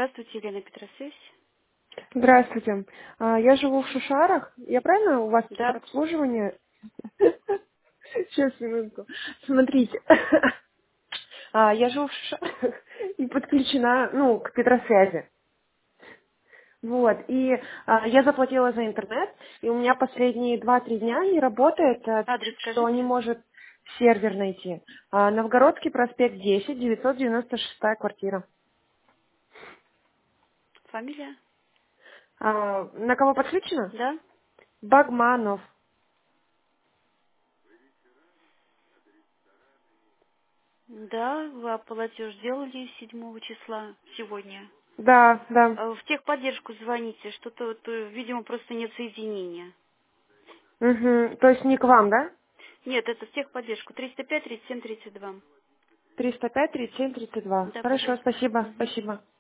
Здравствуйте, Елена Петросвязь. Здравствуйте. Я живу в Шушарах. Я правильно у вас центр Да. обслуживания? Сейчас, минутку. Смотрите. Я живу в Шушарах и подключена, к Петросвязи. Вот. И я заплатила за интернет, и у меня последние 2-3 дня не работает, Адрес пишет, что не скажите. может сервер найти. Новгородский проспект 10, 996 квартира. Фамилия? На кого подключено? Да. Багманов. Да, вы платеж сделали 7 числа сегодня. Да, да. В техподдержку звоните, что-то, видимо, просто нет соединения. Угу. То есть не к вам, да? Нет, это в техподдержку. 305 37 32. 305 37 32. Да, Хорошо, пожалуйста. спасибо, Мгм. спасибо.